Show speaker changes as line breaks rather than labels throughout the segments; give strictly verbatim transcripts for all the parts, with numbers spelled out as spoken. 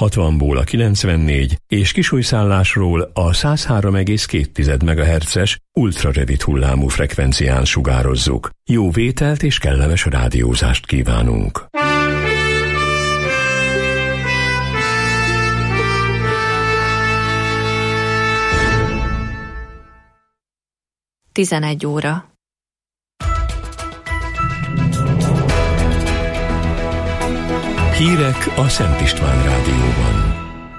hatvanból a kilencvennégy és Kisújszállásról a száz három egész két megahertzes ultrarövid hullámú frekvencián sugározzuk. Jó vételt és kellemes rádiózást kívánunk!
tizenegy óra.
Hírek a Szent István Rádióban.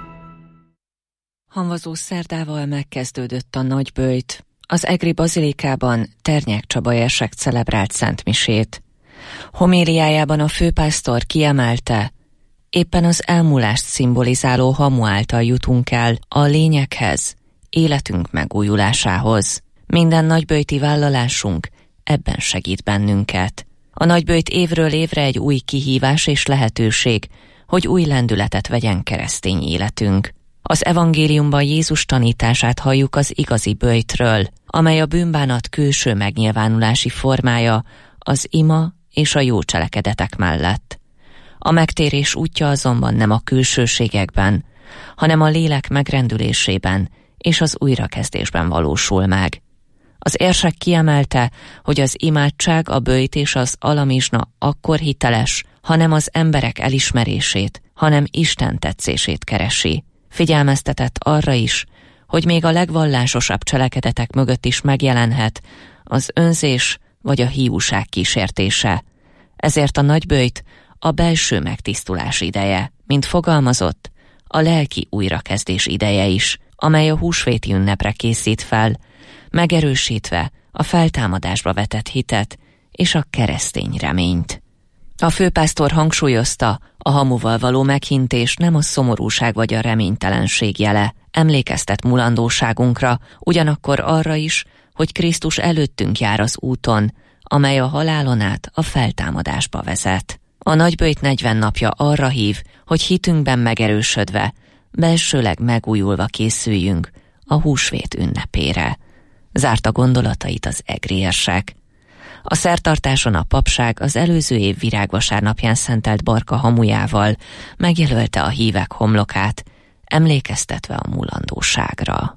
Hamvazó szerdával megkezdődött a nagyböjt. Az egri bazilikában Ternyák Csaba érsek celebrált szentmisét. Homéliájában a főpásztor kiemelte, éppen az elmúlást szimbolizáló hamu által jutunk el a lényeghez, életünk megújulásához. Minden nagyböjti vállalásunk ebben segít bennünket. A nagyböjt évről évre egy új kihívás és lehetőség, hogy új lendületet vegyen keresztény életünk. Az evangéliumban Jézus tanítását halljuk az igazi böjtről, amely a bűnbánat külső megnyilvánulási formája az ima és a jó cselekedetek mellett. A megtérés útja azonban nem a külsőségekben, hanem a lélek megrendülésében és az újrakezdésben valósul meg. Az érsek kiemelte, hogy az imádság, a böjt és az alamizsna akkor hiteles, ha nem az emberek elismerését, hanem Isten tetszését keresi. Figyelmeztetett arra is, hogy még a legvallásosabb cselekedetek mögött is megjelenhet az önzés vagy a hiúság kísértése. Ezért a nagyböjt a belső megtisztulás ideje, mint fogalmazott, a lelki újrakezdés ideje is, amely a húsvéti ünnepre készít fel, megerősítve a feltámadásba vetett hitet és a keresztény reményt. A főpásztor hangsúlyozta, a hamuval való meghintés nem a szomorúság vagy a reménytelenség jele, emlékeztet mulandóságunkra, ugyanakkor arra is, hogy Krisztus előttünk jár az úton, amely a halálon át a feltámadásba vezet. A nagyböjt negyven napja arra hív, hogy hitünkben megerősödve, belsőleg megújulva készüljünk a húsvét ünnepére. Zárta gondolatait az egri érsek. A szertartáson a papság az előző év virágvasárnapján szentelt barka hamujával megjelölte a hívek homlokát, emlékeztetve a mulandóságra.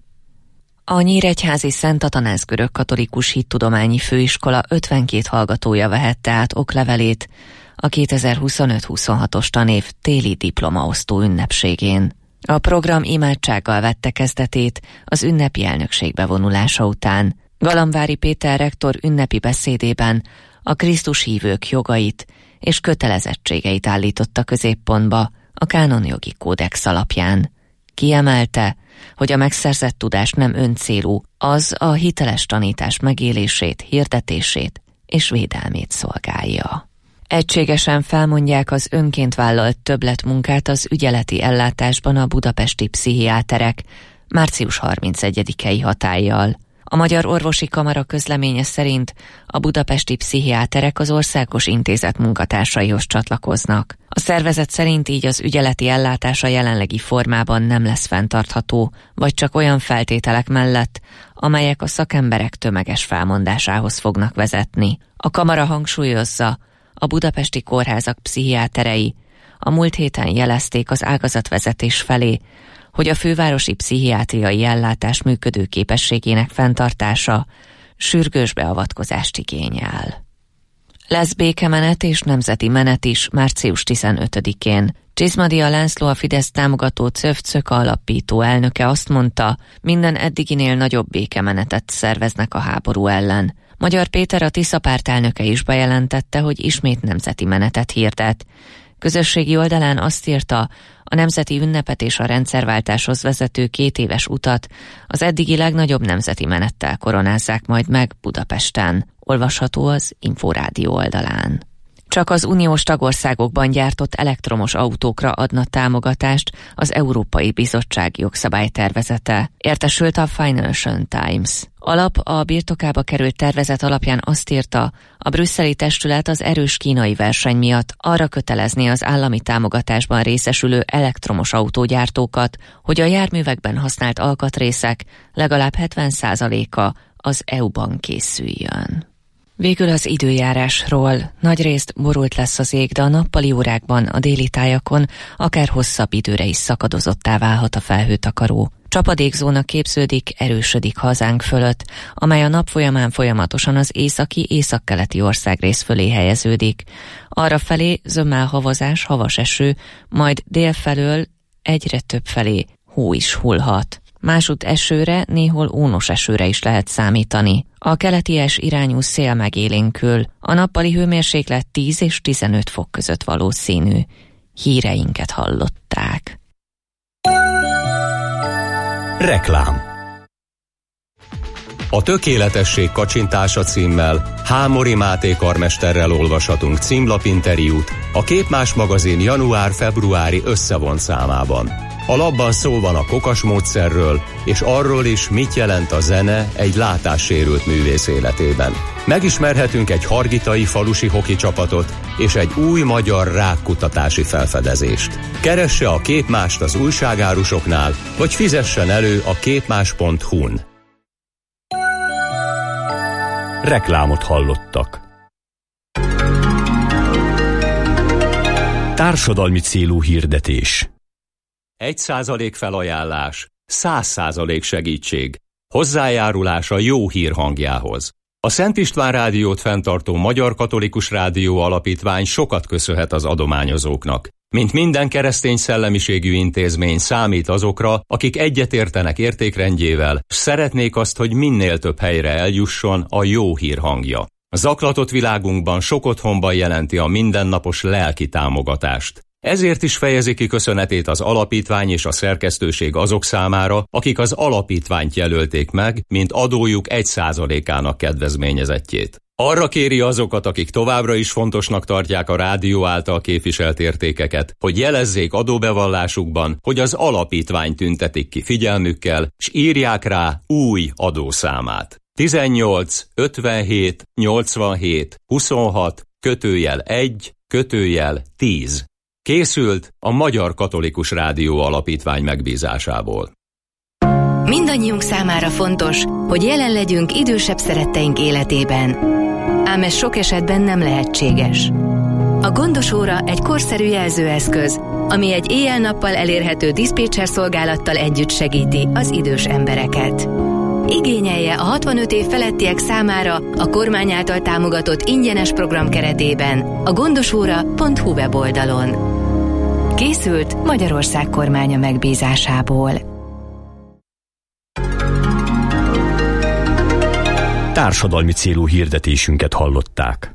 A Nyíregyházi Szent Atanáz görögkatolikus hittudományi főiskola ötvenkét hallgatója vehette át oklevelét a kétezer-huszonöt huszonhatos tanév téli diplomaosztó ünnepségén. A program imádsággal vette kezdetét az ünnepi elnökség bevonulása után. Galambvári Péter rektor ünnepi beszédében a Krisztus hívők jogait és kötelezettségeit állította középpontba a kánonjogi kódex alapján. Kiemelte, hogy a megszerzett tudás nem öncélú, az a hiteles tanítás megélését, hirdetését és védelmét szolgálja. Egységesen felmondják az önként vállalt többletmunkát az ügyeleti ellátásban a budapesti pszichiáterek március harmincegyedikei hatállyal. A Magyar Orvosi Kamara közleménye szerint a budapesti pszichiáterek az országos intézet munkatársaihoz csatlakoznak. A szervezet szerint így az ügyeleti ellátás a jelenlegi formában nem lesz fenntartható, vagy csak olyan feltételek mellett, amelyek a szakemberek tömeges felmondásához fognak vezetni. A kamara hangsúlyozza, a budapesti kórházak pszichiáterei a múlt héten jelezték az ágazatvezetés felé, hogy a fővárosi pszichiátriai ellátás működő képességének fenntartása sürgős beavatkozást igényel. Lesz békemenet és nemzeti menet is március tizenötödikén. Csizmadia László, a Fidesz támogató Cöv-Cök alapító elnöke azt mondta, minden eddiginél nagyobb békemenetet szerveznek a háború ellen. Magyar Péter, a Tisza párt elnöke is bejelentette, hogy ismét nemzeti menetet hirdet. Közösségi oldalán azt írta, a nemzeti ünnepet és a rendszerváltáshoz vezető két éves utat az eddigi legnagyobb nemzeti menettel koronázzák majd meg Budapesten. Olvasható az Inforádió oldalán. Csak az uniós tagországokban gyártott elektromos autókra adna támogatást az Európai Bizottság jogszabálytervezete, értesült a Financial Times. Alap a birtokába került tervezet alapján azt írta, a brüsszeli testület az erős kínai verseny miatt arra kötelezné az állami támogatásban részesülő elektromos autógyártókat, hogy a járművekben használt alkatrészek legalább hetven százaléka az é u-ban készüljön. Végül az időjárásról. Nagyrészt borult lesz az ég, de a nappali órákban a déli tájakon akár hosszabb időre is szakadozottá válhat a felhőtakaró. Csapadékzóna képződik, erősödik hazánk fölött, amely a nap folyamán folyamatosan az északi, északkeleti országrész fölé helyeződik. Arrafelé zömmel havazás, havas eső, majd délfelől egyre több felé hó is hullhat. Másút esőre, néhol ónos esőre is lehet számítani. A keleties irányú szél megélénkül, a nappali hőmérséklet tíz és tizenöt fok között valószínű. Híreinket hallották.
Reklám. A tökéletesség kacsintása címmel Hámori Máté karmesterrel olvashatunk címlapinterjút a Képmás magazin január-februári összevont számában. A labban szó van a kokas módszerről, és arról is, mit jelent a zene egy látássérült művész életében. Megismerhetünk egy hargitai falusi hoki csapatot és egy új magyar rákkutatási felfedezést. Keresse a Képmást az újságárusoknál, vagy fizessen elő a képmás pont hu-n.
Reklámot hallottak. Társadalmi célú hirdetés.
Egy százalék felajánlás, száz százalék segítség. Hozzájárulás a jó hír hangjához. A Szent István Rádiót fenntartó Magyar Katolikus Rádió Alapítvány sokat köszönhet az adományozóknak. Mint minden keresztény szellemiségű intézmény számít azokra, akik egyetértenek értékrendjével, s szeretnék azt, hogy minél több helyre eljusson a jó hír hangja. A zaklatott világunkban sok otthonban jelenti a mindennapos lelki támogatást. Ezért is fejezi ki köszönetét az alapítvány és a szerkesztőség azok számára, akik az alapítványt jelölték meg, mint adójuk egy százalékának kedvezményezettjét. Arra kéri azokat, akik továbbra is fontosnak tartják a rádió által képviselt értékeket, hogy jelezzék adóbevallásukban, hogy az alapítvány tüntetik ki figyelmükkel, s írják rá új adószámát. tizennyolc ötvenhét nyolcvanhét huszonhat kötőjel egy kötőjel tíz. Készült a Magyar Katolikus Rádió Alapítvány megbízásából.
Mindannyiunk számára fontos, hogy jelen legyünk idősebb szeretteink életében. Ám ez sok esetben nem lehetséges. A gondos óra egy korszerű jelzőeszköz, ami egy éjjel-nappal elérhető diszpécser szolgálattal együtt segíti az idős embereket. Igényelje a hatvanöt év felettiek számára a kormány által támogatott ingyenes program keretében a gondosóra pont hu weboldalon. Készült Magyarország kormánya megbízásából.
Társadalmi célú hirdetésünket hallották.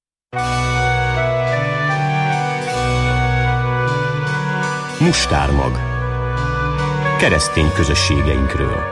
Mustármag. Keresztény közösségeinkről.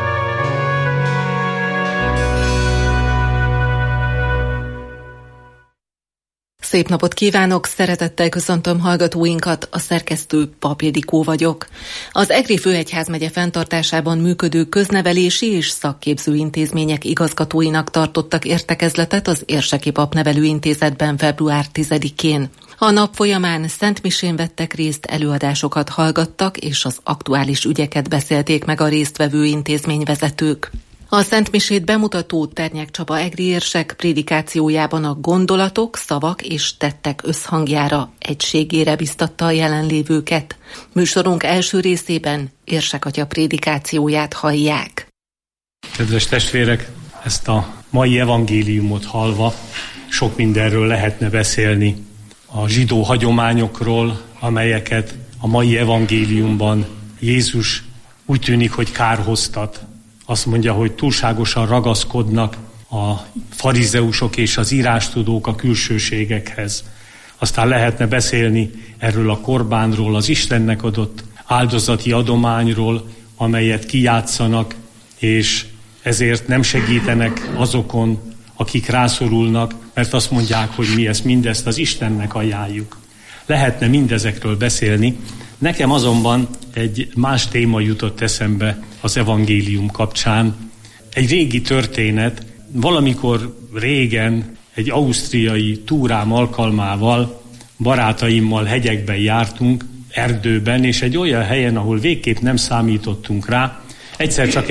Szép napot kívánok, szeretettel köszöntöm hallgatóinkat, a szerkesztő Pap Ildikó vagyok. Az Egri Főegyházmegye fenntartásában működő köznevelési és szakképző intézmények igazgatóinak tartottak értekezletet az Érseki Papnevelő Intézetben február tizedikén. A nap folyamán szentmisén vettek részt, előadásokat hallgattak, és az aktuális ügyeket beszélték meg a résztvevő intézményvezetők. A szentmisét bemutató Ternyák Csaba egri érsek prédikációjában a gondolatok, szavak és tettek összhangjára, egységére biztatta a jelenlévőket. Műsorunk első részében érsek atya prédikációját hallják.
Kedves testvérek, ezt a mai evangéliumot hallva sok mindenről lehetne beszélni. A zsidó hagyományokról, amelyeket a mai evangéliumban Jézus úgy tűnik, hogy kárhoztat. Azt mondja, hogy túlságosan ragaszkodnak a farizeusok és az írástudók a külsőségekhez. Aztán lehetne beszélni erről a korbánról, az Istennek adott áldozati adományról, amelyet kijátszanak, és ezért nem segítenek azokon, akik rászorulnak, mert azt mondják, hogy mi ezt mindezt az Istennek ajánljuk. Lehetne mindezekről beszélni, nekem azonban egy más téma jutott eszembe az evangélium kapcsán. Egy régi történet, valamikor régen egy ausztriai túrám alkalmával barátaimmal hegyekben jártunk, erdőben, és egy olyan helyen, ahol végképp nem számítottunk rá, egyszer csak egy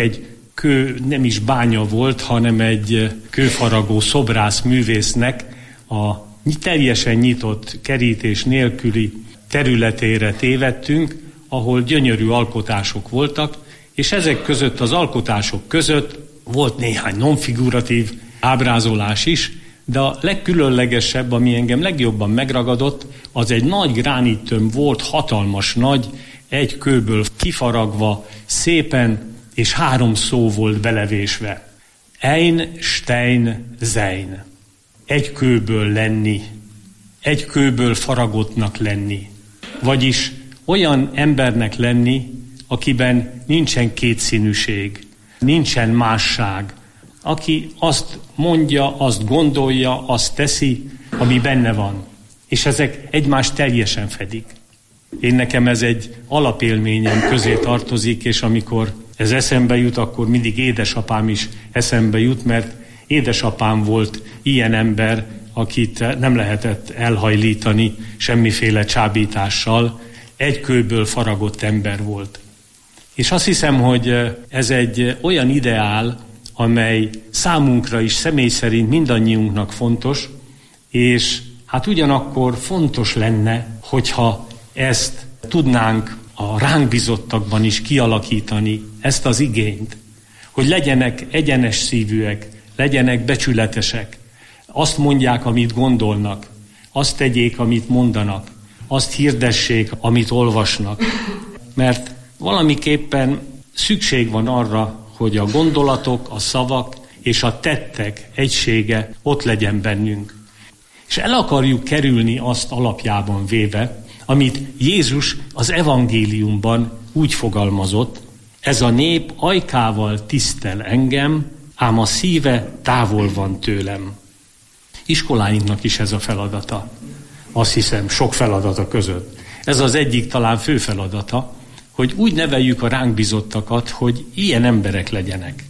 kő nem is bánya volt, hanem egy kőfaragó szobrász művésznek a teljesen nyitott kerítés nélküli területére tévedtünk, ahol gyönyörű alkotások voltak, és ezek között, az alkotások között volt néhány nonfiguratív ábrázolás is, de a legkülönlegesebb, ami engem legjobban megragadott, az egy nagy gránittömb volt, hatalmas nagy, egy kőből kifaragva, szépen, és három szó volt belevésve. Ein, Stein, Sein. Egy kőből lenni, egy kőből faragottnak lenni. Vagyis olyan embernek lenni, akiben nincsen kétszínűség, nincsen másság, aki azt mondja, azt gondolja, azt teszi, ami benne van. És ezek egymást teljesen fedik. Én nekem ez egy alapélményem közé tartozik, és amikor ez eszembe jut, akkor mindig édesapám is eszembe jut, mert édesapám volt ilyen ember, akit nem lehetett elhajlítani semmiféle csábítással, egy kőből faragott ember volt. És azt hiszem, hogy ez egy olyan ideál, amely számunkra is személy szerint mindannyiunknak fontos, és hát ugyanakkor fontos lenne, hogyha ezt tudnánk a ránk bizottakban is kialakítani, ezt az igényt, hogy legyenek egyenes szívűek, legyenek becsületesek, azt mondják, amit gondolnak, azt tegyék, amit mondanak, azt hirdessék, amit olvasnak. Mert valamiképpen szükség van arra, hogy a gondolatok, a szavak és a tettek egysége ott legyen bennünk. És el akarjuk kerülni azt alapjában véve, amit Jézus az evangéliumban úgy fogalmazott, ez a nép ajkával tisztel engem, ám a szíve távol van tőlem. Iskoláinknak is ez a feladata. Azt hiszem, sok feladata között. Ez az egyik talán fő feladata, hogy úgy neveljük a ránk bizottakat, hogy ilyen emberek legyenek,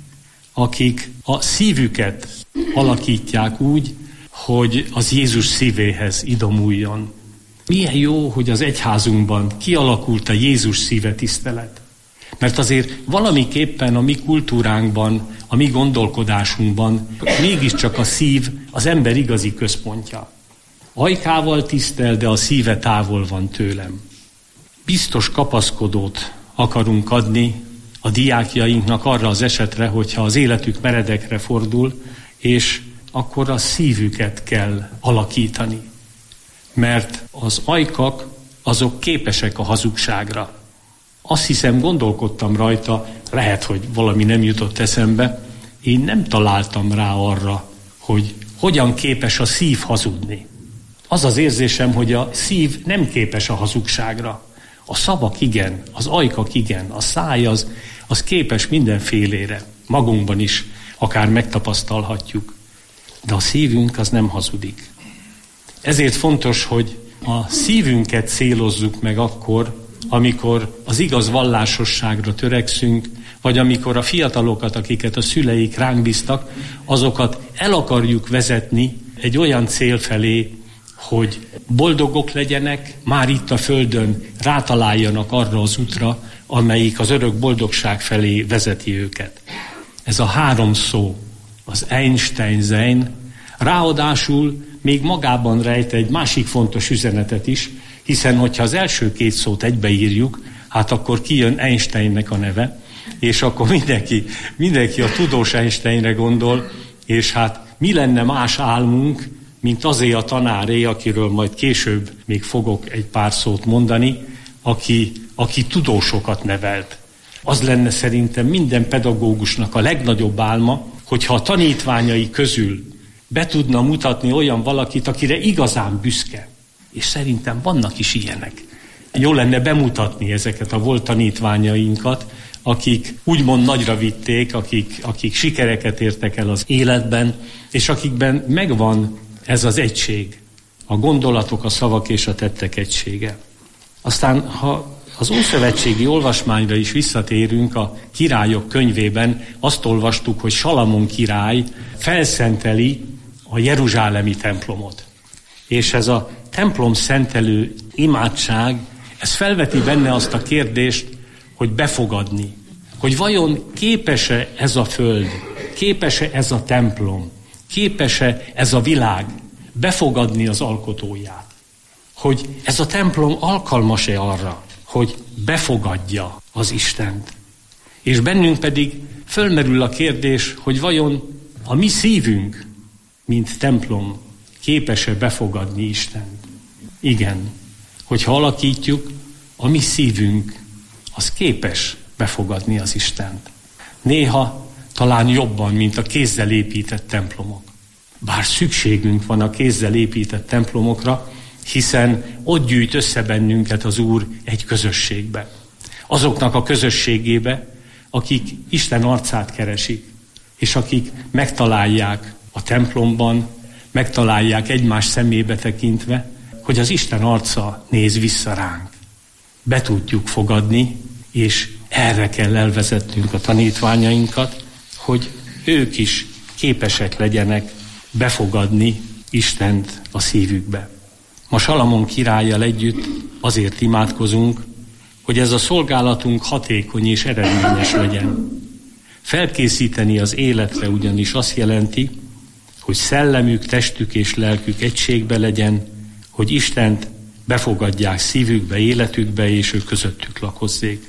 akik a szívüket alakítják úgy, hogy az Jézus szívéhez idomuljon. Milyen jó, hogy az egyházunkban kialakult a Jézus szíve tisztelet. Mert azért valamiképpen a mi kultúránkban, a mi gondolkodásunkban mégiscsak a szív az ember igazi központja. Ajkával tisztel, de a szíve távol van tőlem. Biztos kapaszkodót akarunk adni a diákjainknak arra az esetre, hogyha az életük meredekre fordul, és akkor a szívüket kell alakítani. Mert az ajkak, azok képesek a hazugságra. Azt hiszem, gondolkodtam rajta, lehet, hogy valami nem jutott eszembe, én nem találtam rá arra, hogy hogyan képes a szív hazudni. Az az érzésem, hogy a szív nem képes a hazugságra. A szavak igen, az ajkak igen, a száj az, az képes mindenfélére. Magunkban is akár megtapasztalhatjuk. De a szívünk az nem hazudik. Ezért fontos, hogy a szívünket célozzuk meg akkor, amikor az igaz vallásosságra törekszünk, vagy amikor a fiatalokat, akiket a szüleik ránk bíztak, azokat el akarjuk vezetni egy olyan cél felé, hogy boldogok legyenek, már itt a földön rátaláljanak arra az útra, amelyik az örök boldogság felé vezeti őket. Ez a három szó, az Einstein Sein, ráadásul még magában rejt egy másik fontos üzenetet is, hiszen hogyha az első két szót egybeírjuk, hát akkor kijön Einsteinnek a neve, és akkor mindenki, mindenki a tudós Einsteinre gondol, és hát mi lenne más álmunk, mint azé a tanáré, akiről majd később még fogok egy pár szót mondani, aki, aki tudósokat nevelt. Az lenne szerintem minden pedagógusnak a legnagyobb álma, hogyha a tanítványai közül be tudna mutatni olyan valakit, akire igazán büszke. És szerintem vannak is ilyenek. Jó lenne bemutatni ezeket a volt tanítványainkat, akik úgymond nagyra vitték, akik, akik sikereket értek el az életben, és akikben megvan ez az egység, a gondolatok, a szavak és a tettek egysége. Aztán, ha az ószövetségi olvasmányra is visszatérünk, a Királyok könyvében azt olvastuk, hogy Salamon király felszenteli a jeruzsálemi templomot. És ez a templom szentelő imádság, ez felveti benne azt a kérdést, hogy befogadni. hogy vajon képes-e ez a föld, képes-e ez a templom, képes-e ez a világ befogadni az alkotóját. Hogy ez a templom alkalmas-e arra, hogy befogadja az Istent. És bennünk pedig fölmerül a kérdés, hogy vajon a mi szívünk, mint templom, képes-e befogadni Istent. Igen, hogyha alakítjuk, a mi szívünk az képes befogadni az Istent. Néha talán jobban, mint a kézzel épített templomok. Bár szükségünk van a kézzel épített templomokra, hiszen ott gyűjt össze bennünket az Úr egy közösségbe. Azoknak a közösségébe, akik Isten arcát keresik, és akik megtalálják a templomban, megtalálják egymás szemébe tekintve, hogy az Isten arca néz vissza ránk. Be tudjuk fogadni, és erre kell elvezetnünk a tanítványainkat, hogy ők is képesek legyenek befogadni Istent a szívükbe. Ma Salamon királlyal együtt azért imádkozunk, hogy ez a szolgálatunk hatékony és eredményes legyen. Felkészíteni az életre ugyanis azt jelenti, hogy szellemük, testük és lelkük egységbe legyen, hogy Istent befogadják szívükbe, életükbe, és ő közöttük lakozzék.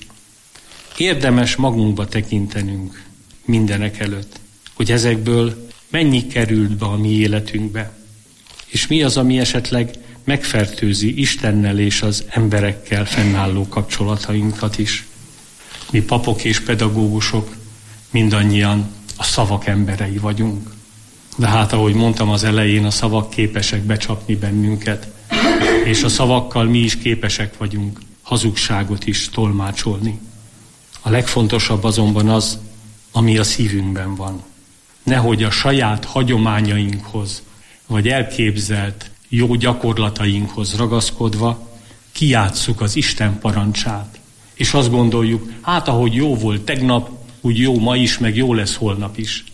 Érdemes magunkba tekintenünk mindenek előtt, hogy ezekből mennyi került be a mi életünkbe, és mi az, ami esetleg megfertőzi Istennel és az emberekkel fennálló kapcsolatainkat is. Mi papok és pedagógusok mindannyian a szavak emberei vagyunk. De hát, ahogy mondtam az elején, a szavak képesek becsapni bennünket, és a szavakkal mi is képesek vagyunk hazugságot is tolmácsolni. A legfontosabb azonban az, ami a szívünkben van. Nehogy a saját hagyományainkhoz, vagy elképzelt jó gyakorlatainkhoz ragaszkodva kijátsszuk az Isten parancsát. És azt gondoljuk, hát ahogy jó volt tegnap, úgy jó ma is, meg jó lesz holnap is.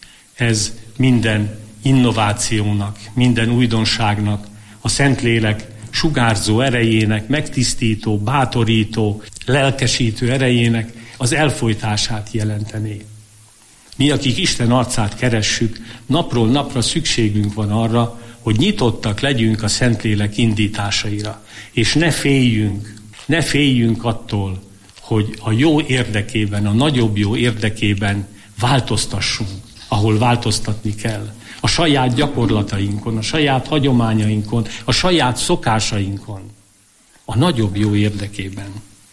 Ez minden innovációnak, minden újdonságnak, a Szentlélek sugárzó erejének, megtisztító, bátorító, lelkesítő erejének az elfojtását jelentené. Mi, akik Isten arcát keressük, napról napra szükségünk van arra, hogy nyitottak legyünk a Szentlélek indításaira, és ne féljünk, ne féljünk attól, hogy a jó érdekében, a nagyobb jó érdekében változtassunk, ahol változtatni kell. A saját gyakorlatainkon, a saját hagyományainkon, a saját szokásainkon, a nagyobb jó érdekében.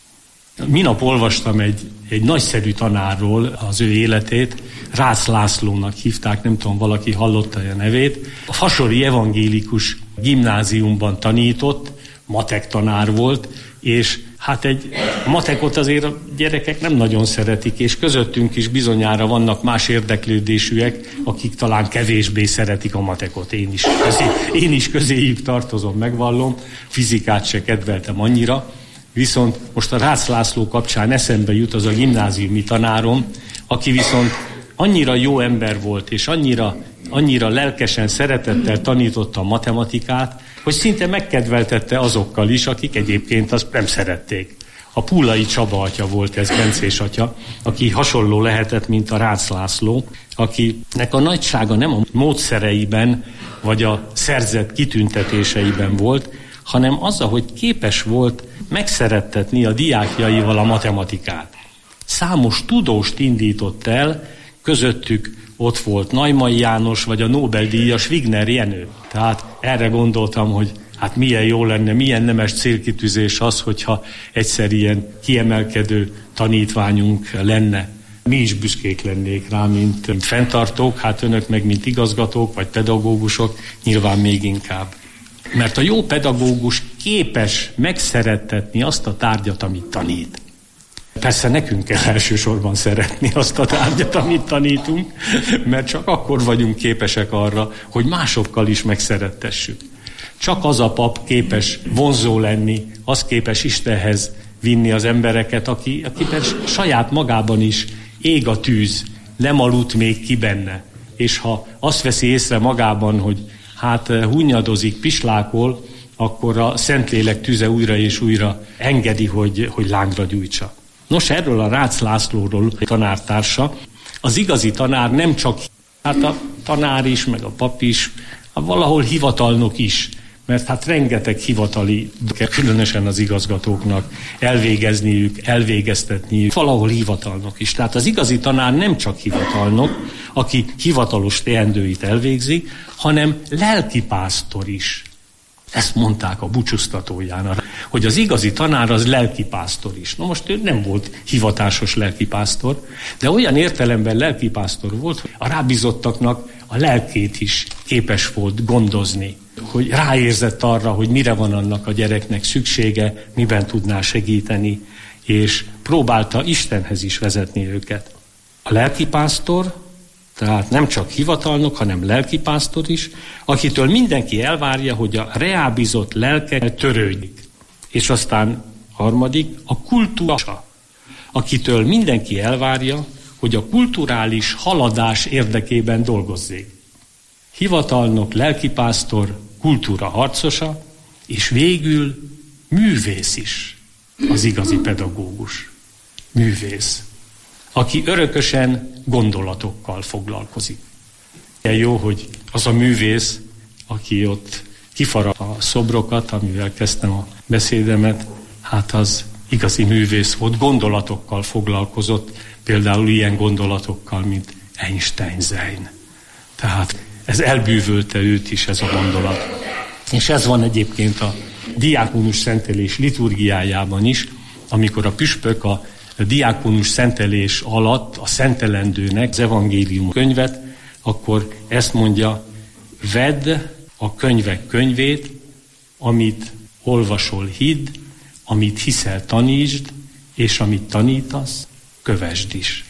Minap olvastam egy, egy nagyszerű tanárról az ő életét, Rácz Lászlónak hívták, nem tudom, valaki hallotta a nevét. A Fasori Evangélikus Gimnáziumban tanított, matek tanár volt, és hát egy matekot azért a gyerekek nem nagyon szeretik, és közöttünk is bizonyára vannak más érdeklődésűek, akik talán kevésbé szeretik a matekot. Én is, közé, én is közéjük tartozom, megvallom, fizikát se kedveltem annyira, viszont most a Rácz László kapcsán eszembe jut az a gimnáziumi tanárom, aki viszont annyira jó ember volt, és annyira, annyira lelkesen, szeretettel tanította a matematikát, hogy szinte megkedveltette azokkal is, akik egyébként azt nem szerették. A Púlai Csaba atya volt ez, Bencés atya, aki hasonló lehetett, mint a Rácz László, akinek a nagysága nem a módszereiben, vagy a szerzett kitüntetéseiben volt, hanem azzal, hogy képes volt megszerettetni a diákjaival a matematikát. Számos tudóst indított el, közöttük ott volt Naimai János, vagy a Nobel-díjas Wigner Jenő. Tehát erre gondoltam, hogy hát milyen jó lenne, milyen nemes célkitűzés az, hogyha egyszer ilyen kiemelkedő tanítványunk lenne. Mi is büszkék lennék rá, mint, mint fenntartók, hát önök meg mint igazgatók, vagy pedagógusok, nyilván még inkább. Mert a jó pedagógus képes megszerettetni azt a tárgyat, amit tanít. Persze nekünk kell elsősorban szeretni azt a tárgyat, amit tanítunk, mert csak akkor vagyunk képesek arra, hogy másokkal is megszerettessük. Csak az a pap képes vonzó lenni, az képes Istenhez vinni az embereket, aki, akiben saját magában is ég a tűz, nem aludt még ki benne. És ha azt veszi észre magában, hogy hát hunnyadozik, pislákol, akkor a Szentlélek tüze újra és újra engedi, hogy, hogy lángra gyújtsa. Nos, erről a Rácz Lászlóról tanártársa, az igazi tanár nem csak, hát a tanár is, meg a pap is, valahol hivatalnok is, mert hát rengeteg hivatali, különösen az igazgatóknak elvégezniük, elvégeztetniük, valahol hivatalnok is. Tehát az igazi tanár nem csak hivatalnok, aki hivatalos teendőit elvégzi, hanem lelkipásztor is. Ezt mondták a búcsúztatóján, hogy az igazi tanár az lelkipásztor is. Na most ő nem volt hivatásos lelkipásztor, de olyan értelemben lelkipásztor volt, hogy a rábízottaknak a lelkét is képes volt gondozni, hogy ráérzett arra, hogy mire van annak a gyereknek szüksége, miben tudná segíteni, és próbálta Istenhez is vezetni őket. A lelkipásztor, tehát nem csak hivatalnok, hanem lelkipásztor is, akitől mindenki elvárja, hogy a reábízott lelke törődjék. És aztán harmadik, a kultúra, akitől mindenki elvárja, hogy a kulturális haladás érdekében dolgozzék. Hivatalnok, lelkipásztor, kultúra harcosa, és végül művész is, az igazi pedagógus. Művész, aki örökösen gondolatokkal foglalkozik. Ilyen jó, hogy az a művész, aki ott kifarag a szobrokat, amivel kezdtem a beszédemet, hát az igazi művész volt, gondolatokkal foglalkozott, például ilyen gondolatokkal, mint Einstein. Tehát ez elbűvölte őt is, ez a gondolat. És ez van egyébként a diákonus szentelés liturgiájában is, amikor a püspök a diákonus szentelés alatt a szentelendőnek az evangélium könyvet, akkor ezt mondja, vedd a könyvek könyvét, amit olvasol, hidd, amit hiszel, tanítsd, és amit tanítasz, kövesd is.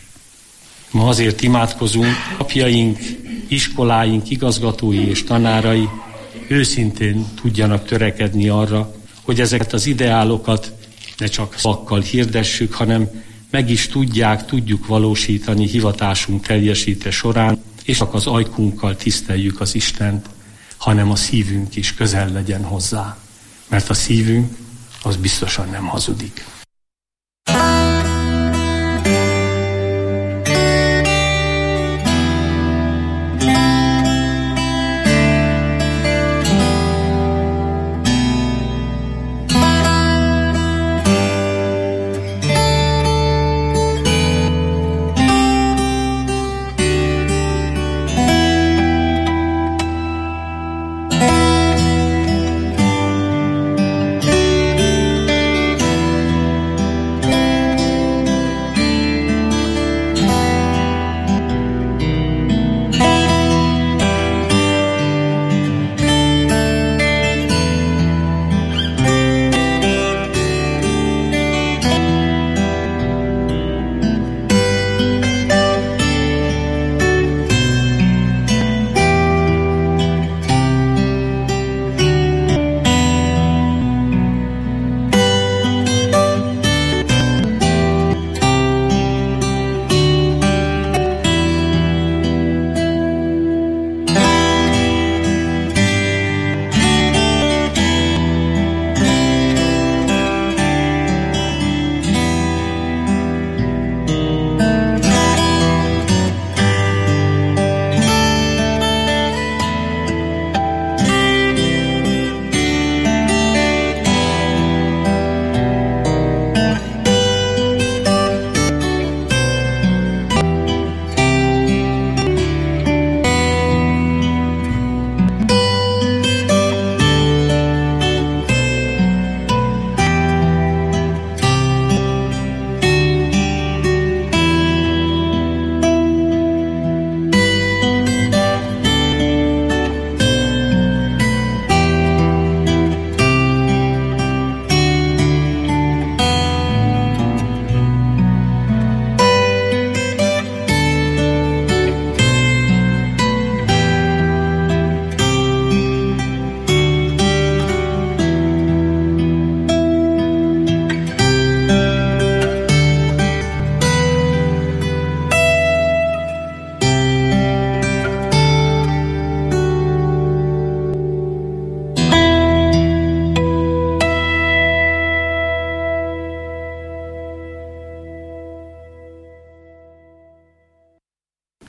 Ma azért imádkozunk, apjaink, iskoláink, igazgatói és tanárai őszintén tudjanak törekedni arra, hogy ezeket az ideálokat ne csak szavakkal hirdessük, hanem meg is tudják, tudjuk valósítani hivatásunk teljesítése során, és csak az ajkunkkal tiszteljük az Istent, hanem a szívünk is közel legyen hozzá. Mert a szívünk az biztosan nem hazudik.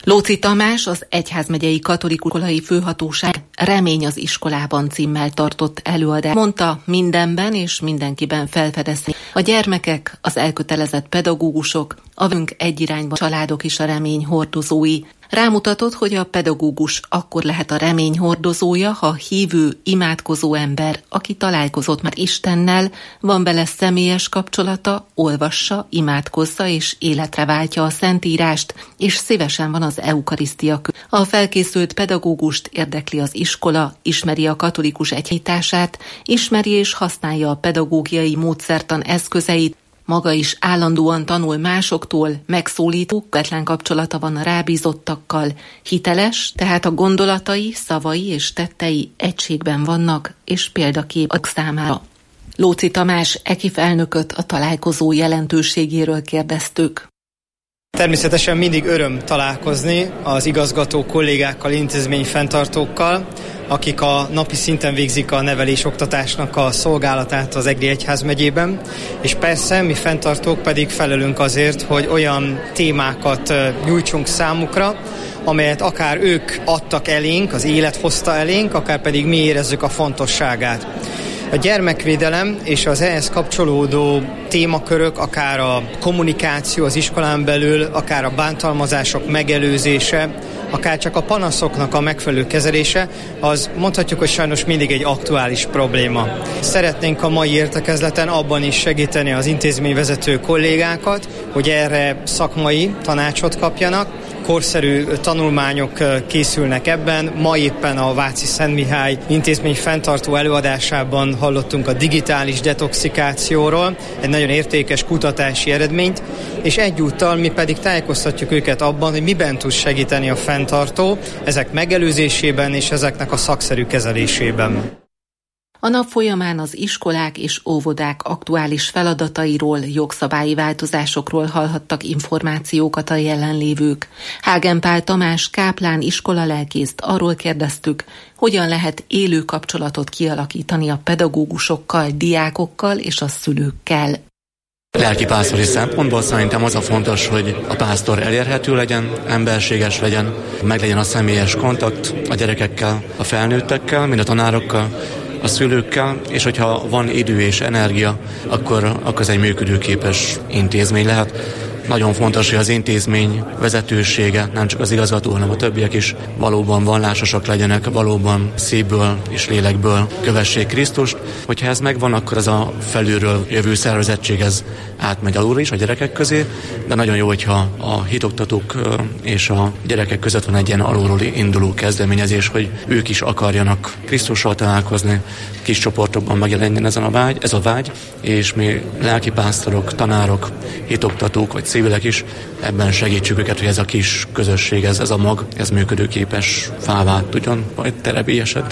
Lóczy Tamás, az Egyházmegyei Katolikus Iskolai Főhatóság Remény az iskolában címmel tartott előadást. Mondta, mindenben és mindenkiben felfedezni a gyermekek, az elkötelezett pedagógusok, a velünk egy irányba családok is a remény hordozói. Rámutatott, hogy a pedagógus akkor lehet a remény hordozója, ha hívő, imádkozó ember, aki találkozott már Istennel, van vele személyes kapcsolata, olvassa, imádkozza és életre váltja a Szentírást, és szívesen van az eukarisztia között. A felkészült pedagógust érdekli az iskola, ismeri a katolikus egyhitását, ismeri és használja a pedagógiai módszertan eszközeit, maga is állandóan tanul másoktól, megszólító, közvetlen kapcsolata van a rábízottakkal, hiteles, tehát a gondolatai, szavai és tettei egységben vannak, és példakép a számára. Lóczy Tamás é ká i ef elnököt a találkozó jelentőségéről kérdeztük.
Természetesen mindig öröm találkozni az igazgató kollégákkal, intézményfenntartókkal, akik a napi szinten végzik a nevelés-oktatásnak a szolgálatát az Egri Egyházmegyében, és persze mi fenntartók pedig felelünk azért, hogy olyan témákat nyújtsunk számukra, amelyet akár ők adtak elénk, az élet hozta elénk, akár pedig mi érezzük a fontosságát. A gyermekvédelem és az ehhez kapcsolódó témakörök, akár a kommunikáció az iskolán belül, akár a bántalmazások megelőzése, akár csak a panaszoknak a megfelelő kezelése, az mondhatjuk, hogy sajnos mindig egy aktuális probléma. Szeretnénk a mai értekezleten abban is segíteni az intézményvezető kollégákat, hogy erre szakmai tanácsot kapjanak. Korszerű tanulmányok készülnek ebben. Ma éppen a Váci Szent Mihály intézmény fenntartó előadásában hallottunk a digitális detoxikációról, egy nagyon értékes kutatási eredményt, és egyúttal mi pedig tájékoztatjuk őket abban, hogy miben tud segíteni a fenntartó ezek megelőzésében és ezeknek a szakszerű kezelésében.
A nap folyamán az iskolák és óvodák aktuális feladatairól, jogszabályi változásokról hallhattak információkat a jelenlévők. Hágen Pál Tamás káplán iskolalelkészt arról kérdeztük, hogyan lehet élő kapcsolatot kialakítani a pedagógusokkal, diákokkal és a szülőkkel.
Lelkipásztori szempontból szerintem az a fontos, hogy a pásztor elérhető legyen, emberséges legyen, meglegyen a személyes kontakt a gyerekekkel, a felnőttekkel, mind a tanárokkal, a szülőkkel, és hogyha van idő és energia, akkor, akkor ez egy működőképes intézmény lehet. Nagyon fontos, hogy az intézmény vezetősége, nem csak az igazgató, hanem a többiek is valóban vallásosak legyenek, valóban szívből és lélekből kövessék Krisztust. Hogyha ez megvan, akkor az a felülről jövő szervezettség ez átmegy alulra is a gyerekek közé, de nagyon jó, hogyha a hitoktatók és a gyerekek között van egy ilyen alulról induló kezdeményezés, hogy ők is akarjanak Krisztussal találkozni, kis csoportokban megjelenjen ezen a vágy, ez a vágy, és mi lelkipásztorok, tanárok, hitoktatók vagy civilek is ebben segítsük őket, hogy ez a kis közösség, ez, ez a mag, ez működőképes fává tudjon majd terebélyesedni.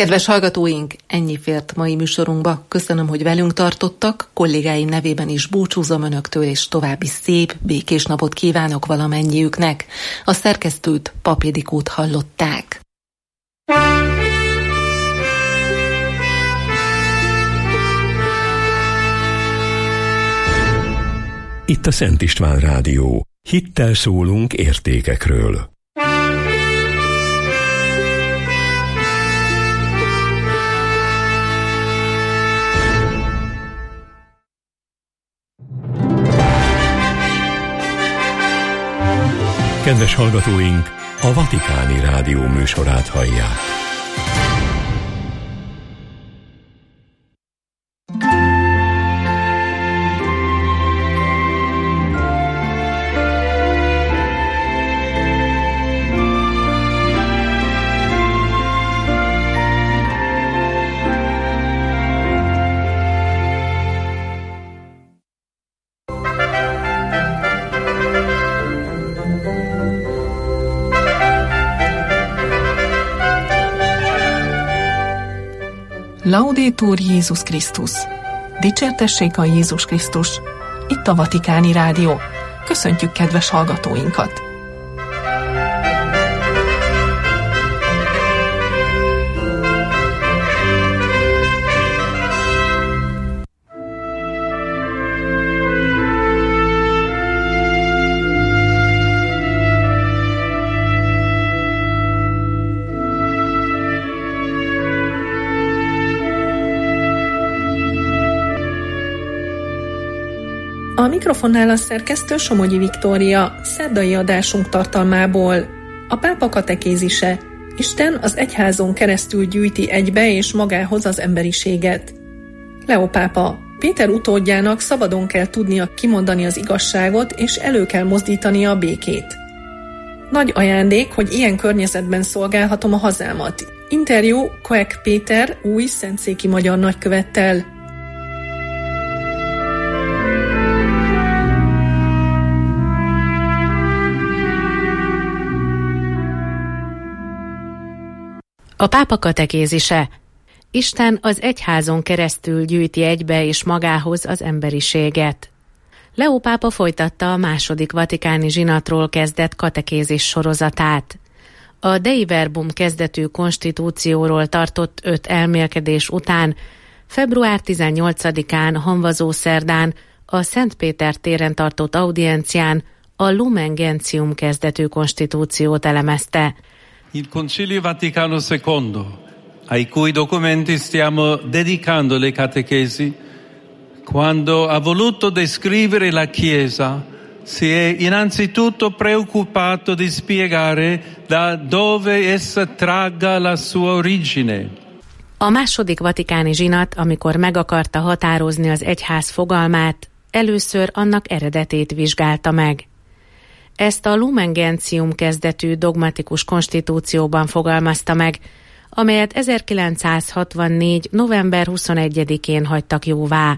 Kedves hallgatóink, ennyi fért mai műsorunkba. Köszönöm, hogy velünk tartottak. Kollégáim nevében is búcsúzom önöktől, és további szép, békés napot kívánok valamennyiüknek. A szerkesztőt, Pap Ildikót hallották.
Itt a Szent István Rádió. Hittel szólunk értékekről. Kedves hallgatóink, a Vatikáni Rádió műsorát hallják.
Laudetur Jézus Krisztus! Dicsértessék a Jézus Krisztus! Itt a Vatikáni Rádió. Köszöntjük kedves hallgatóinkat! A mikrofonnál a szerkesztő Somogyi Viktória, szerdai adásunk tartalmából. A pápa katekézise. Isten az egyházon keresztül gyűjti egybe és magához az emberiséget. Leó pápa. Péter utódjának szabadon kell tudnia kimondani az igazságot, és elő kell mozdítani a békét. Nagy ajándék, hogy ilyen környezetben szolgálhatom a hazámat. Interjú Koek Péter új szentszéki magyar nagykövettel.
A pápa katekézise. Isten az egyházon keresztül gyűjti egybe és magához az emberiséget. Leó pápa folytatta a második vatikáni zsinatról kezdett katekézis sorozatát. A Dei Verbum kezdetű konstitúcióról tartott öt elmélkedés után február tizennyolcadikán Hamvazó szerdán a Szent Péter téren tartott audiencián a Lumen Gentium kezdetű konstitúciót elemezte.
Il Concilio Vaticano secondo, ai cui documenti stiamo dedicando le catechesi, quando ha voluto descrivere la Chiesa, si è innanzitutto preoccupato di spiegare da dove essa tragga la sua origine.
A második vatikáni zsinat, amikor meg akarta határozni az egyház fogalmát, először annak eredetét vizsgálta meg. Ezt a Lumen Gentium kezdetű dogmatikus konstitúcióban fogalmazta meg, amelyet ezerkilencszázhatvannégy. november huszonegyedikén hagytak jóvá.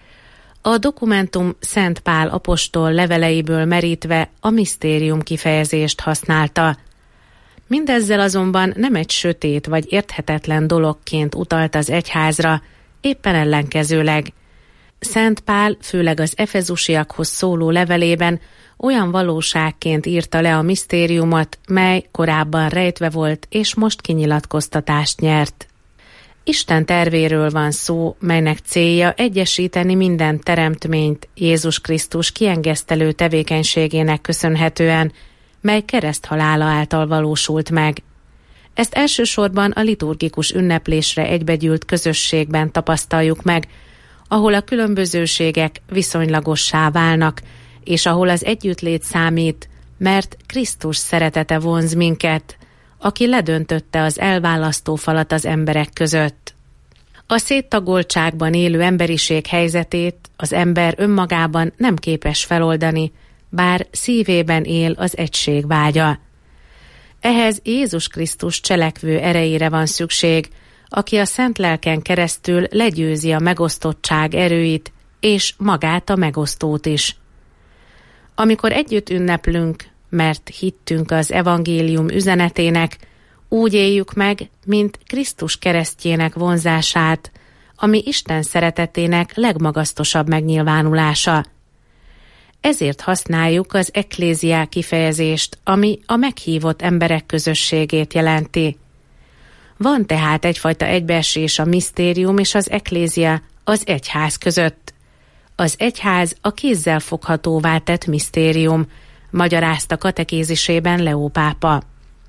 A dokumentum Szent Pál apostol leveleiből merítve a misztérium kifejezést használta. Mindezzel azonban nem egy sötét vagy érthetetlen dologként utalt az egyházra, éppen ellenkezőleg. Szent Pál főleg az efezusiakhoz szóló levelében olyan valóságként írta le a misztériumot, mely korábban rejtve volt és most kinyilatkoztatást nyert. Isten tervéről van szó, melynek célja egyesíteni minden teremtményt Jézus Krisztus kiengesztelő tevékenységének köszönhetően, mely kereszthalála által valósult meg. Ezt elsősorban a liturgikus ünneplésre egybegyűlt közösségben tapasztaljuk meg, ahol a különbözőségek viszonylagossá válnak, és ahol az együttlét számít, mert Krisztus szeretete vonz minket, aki ledöntötte az elválasztó falat az emberek között. A széttagoltságban élő emberiség helyzetét az ember önmagában nem képes feloldani, bár szívében él az egység vágya. Ehhez Jézus Krisztus cselekvő erejére van szükség, aki a Szent Lelken keresztül legyőzi a megosztottság erőit, és magát a megosztót is. Amikor együtt ünneplünk, mert hittünk az evangélium üzenetének, Úgy éljük meg, mint Krisztus keresztjének vonzását, ami Isten szeretetének legmagasztosabb megnyilvánulása. Ezért használjuk az ekléziá kifejezést, ami a meghívott emberek közösségét jelenti. Van tehát egyfajta egybeesés a misztérium és az eklézia, az egyház között. Az egyház a kézzel foghatóvá tett misztérium, magyarázta katekézisében Leó pápa.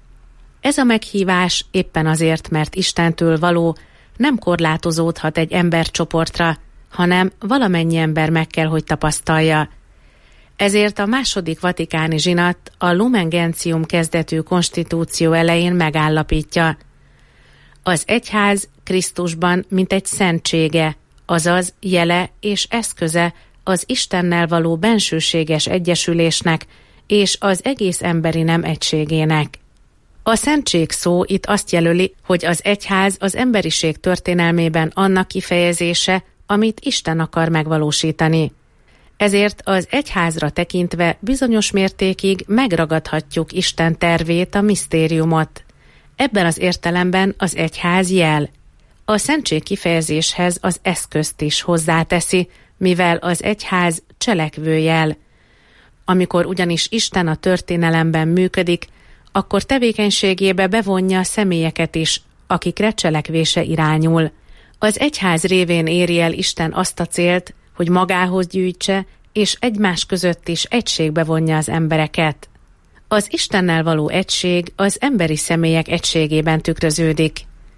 Ez a meghívás éppen azért, mert Istentől való, nem korlátozódhat egy embercsoportra, hanem valamennyi ember meg kell, hogy tapasztalja. Ezért a második vatikáni zsinat a Lumen Gentium kezdetű konstitúció elején megállapítja: az egyház Krisztusban mint egy szentsége, azaz jele és eszköze az Istennel való bensőséges egyesülésnek és az egész emberi nem egységének. A szentség szó itt azt jelöli, hogy az egyház az emberiség történelmében annak kifejezése, amit Isten akar megvalósítani. Ezért az egyházra tekintve bizonyos mértékig megragadhatjuk Isten tervét, a misztériumot. Ebben az értelemben az egyház jel. A szentség kifejezéshez az eszközt is hozzáteszi, mivel az egyház cselekvőjel. Amikor ugyanis Isten a történelemben működik, akkor tevékenységébe bevonja a személyeket is, akikre cselekvése irányul. Az egyház révén éri el Isten azt a célt, hogy magához gyűjtse, és egymás között is egységbe vonja az embereket. Az Istennel való egység az emberi személyek egységében tükröződik.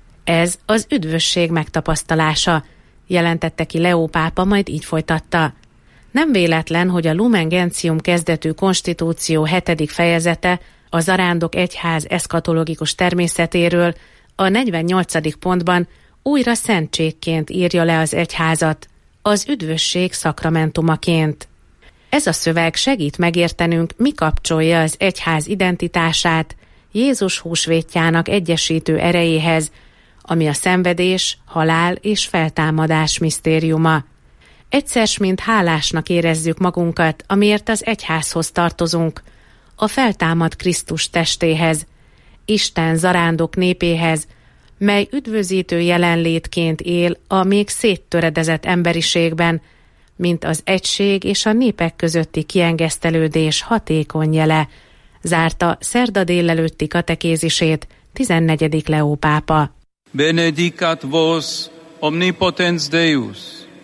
Ez az üdvösség megtapasztalása, jelentette ki Leó pápa, majd így folytatta. Nem véletlen, hogy a Lumen Gentium kezdetű konstitúció hetedik fejezete a zarándok egyház eszkatológikus természetéről a negyvennyolcadik pontban újra szentségként írja le az egyházat, az üdvösség szakramentumaként. Ez a szöveg segít megértenünk, mi kapcsolja az egyház identitását Jézus húsvétjának egyesítő erejéhez, ami a szenvedés, halál és feltámadás misztériuma. Egyszer mint hálásnak érezzük magunkat, amiért az egyházhoz tartozunk, a feltámad Krisztus testéhez, Isten zarándok népéhez, mely üdvözítő jelenlétként él a még széttöredezett emberiségben, mint az egység és a népek közötti kiengesztelődés hatékony jele, zárta szerda délelőtti katekézisét tizennegyedik Leó pápa.
Benedicat vos omnipotens Deus,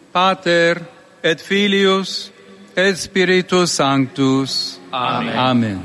Pater et Filius et Spiritus Sanctus. Amen. Amen.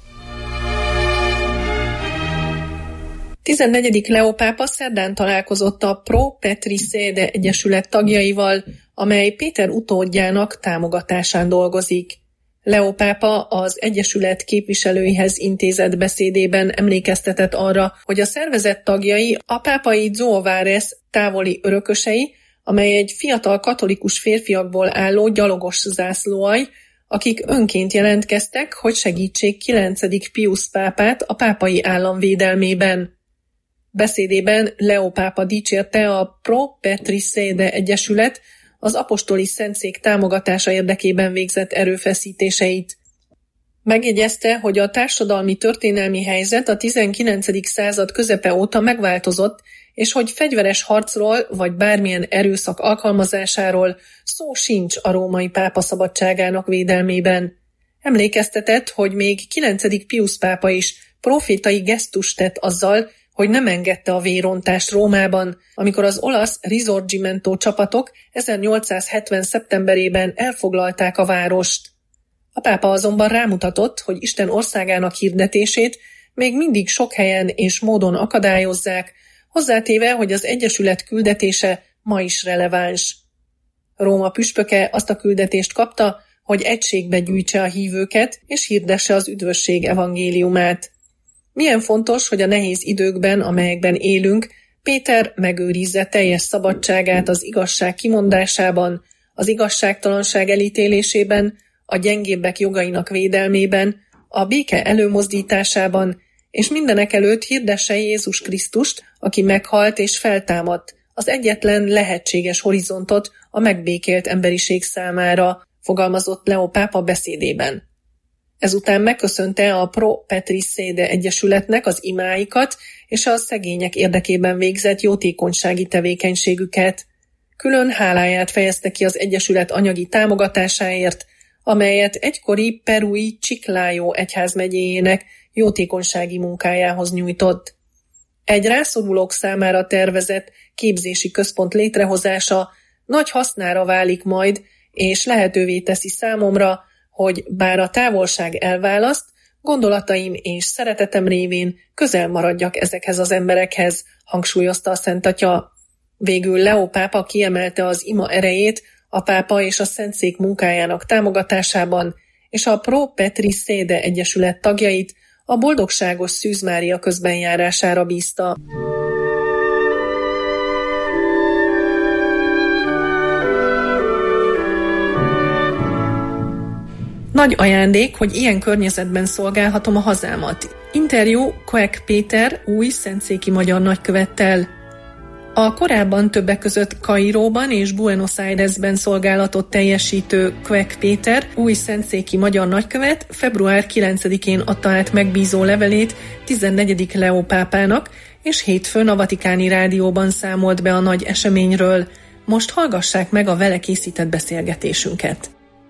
tizennegyedik Leó pápa szerdán találkozott a Pro Petri Sede Egyesület tagjaival, amely Péter utódjának támogatásán dolgozik. Leó pápa az Egyesület képviselőihez intézett beszédében emlékeztetett arra, hogy a szervezet tagjai a pápai Zóváres távoli örökösei, amely egy fiatal katolikus férfiakból álló gyalogos zászlóalj, akik önként jelentkeztek, hogy segítsék kilencedik Piusz pápát a pápai állam védelmében. Beszédében Leó pápa dicsérte a Pro Petri Sede Egyesület az apostoli szentszék támogatása érdekében végzett erőfeszítéseit. Megjegyezte, hogy a társadalmi történelmi helyzet a tizenkilencedik század közepe óta megváltozott, és hogy fegyveres harcról vagy bármilyen erőszak alkalmazásáról szó sincs a római pápa szabadságának védelmében. Emlékeztetett, hogy még kilencedik Piusz pápa is profétai gesztust tett azzal, hogy nem engedte a vérontást Rómában, amikor az olasz Risorgimento csapatok ezernyolcszázhetven. szeptemberében elfoglalták a várost. A pápa azonban rámutatott, hogy Isten országának hirdetését még mindig sok helyen és módon akadályozzák, hozzátéve, hogy az Egyesület küldetése ma is releváns. Róma püspöke azt a küldetést kapta, hogy egységbe gyűjtse a hívőket és hirdesse az üdvösség evangéliumát. Milyen fontos, hogy a nehéz időkben, amelyekben élünk, Péter megőrizze teljes szabadságát az igazság kimondásában, az igazságtalanság elítélésében, a gyengébbek jogainak védelmében, a béke előmozdításában, és mindenekelőtt hirdesse Jézus Krisztust, aki meghalt és feltámadt, az egyetlen lehetséges horizontot a megbékélt emberiség számára, fogalmazott Leó pápa beszédében. Ezután megköszönte a Pro Petrisséde Egyesületnek az imáikat és a szegények érdekében végzett jótékonysági tevékenységüket. Külön háláját fejezte ki az Egyesület anyagi támogatásáért, amelyet egykori perui Chiclayo egyházmegyéjének jótékonysági munkájához nyújtott. Egy rászorulók számára tervezett képzési központ létrehozása nagy hasznára válik majd, és lehetővé teszi számomra, hogy bár a távolság elválaszt, gondolataim és szeretetem révén közel maradjak ezekhez az emberekhez, hangsúlyozta a Szent Atya. Végül Leó pápa kiemelte az ima erejét a pápa és a Szentszék munkájának támogatásában, és a Pro Petrisséde Egyesület tagjait a boldogságos Szűz Mária közbenjárására bízta. Nagy ajándék, hogy ilyen környezetben szolgálhatom a hazámat. Interjú Queck Péter új szentszéki magyar nagykövettel. A korábban többek között Kairóban és Buenos Airesben szolgálatot teljesítő Queck Péter új szentszéki magyar nagykövet február kilencedikén adta át megbízó levelét tizennegyedik Leó pápának, és hétfőn a Vatikáni Rádióban számolt be a nagy eseményről. Most hallgassák meg a vele készített beszélgetésünket.